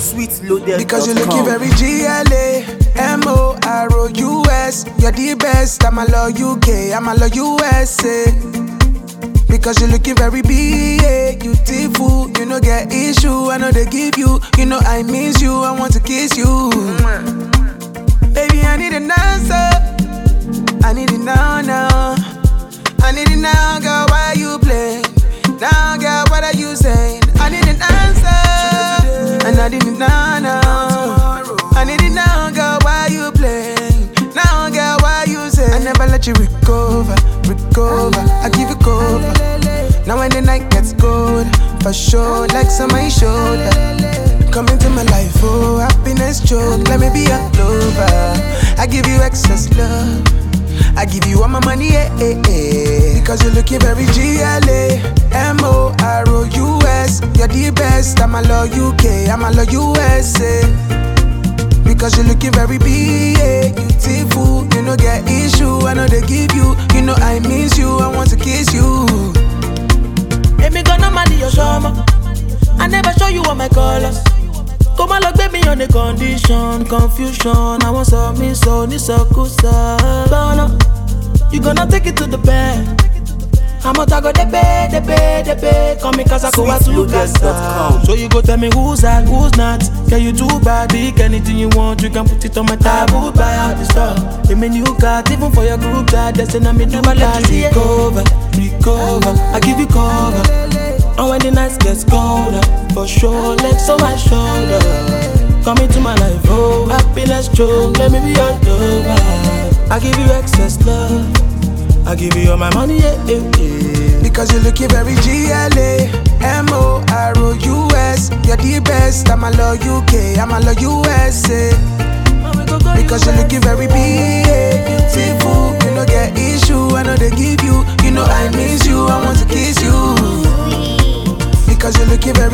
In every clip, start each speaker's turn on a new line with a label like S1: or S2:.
S1: sweetloaded.com.
S2: Because you're looking very GLAMOROUS. You're the best, I'm a love UK, I'm a love USA. Because you're looking very beautiful. You know get issue, I know they give you. You know I miss you, I want to kiss you. Baby, I need an answer. I need it now, now. I need it now, girl, why you play? Now, girl, what are you saying? I need an answer. And I need it now, now. I need it now, girl, why you playing? Now, girl, why you say? I never let you recover. I give you cover. Now when the night gets cold, for sure, legs on my shoulder. Come into my life, oh, happiness choke. Let me be a clover. I give you excess love. I give you all my money, Because you're looking very GLAMOROUS. You're the best, I'm a love UK, I'm a love USA. Because you're looking very beautiful. You know get issue, I know they give you. You know I miss you, I want to kiss you.
S3: Let me gonna marry your summer. I never show you all my colors. Come on, look, baby, on the condition, confusion. I want some me so ni so kusa. You gonna take it to the bed. How much I go the pay. Come me cause I go out to casa. So you go tell me who's that, who's not. Can you do bad, big anything you want, you can put it on my taboo, buy out the stuff. Give me new card, even for your group card. That's and I me never let you recover. I give you cover. And when the night gets colder, for sure, legs on my shoulder. Come into my life, oh, happiness choke. Let me be your lover. I give you excess love. I give you all my money,
S2: Because you're looking very GLAMOROUS. You're the best, I'm a love UK, I'm a love USA. Because you're looking very beautiful. You know get issue, I know they give you. You know I miss you, I want to kiss you. Because you're looking very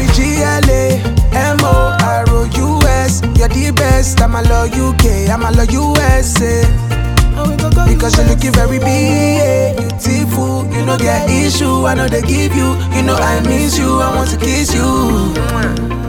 S2: GLAMOROUS. You're the best, I'm a love UK, I'm a love USA. Because you're looking very beautiful. You know get issue, I know they give you. You know I miss you, I want to kiss you.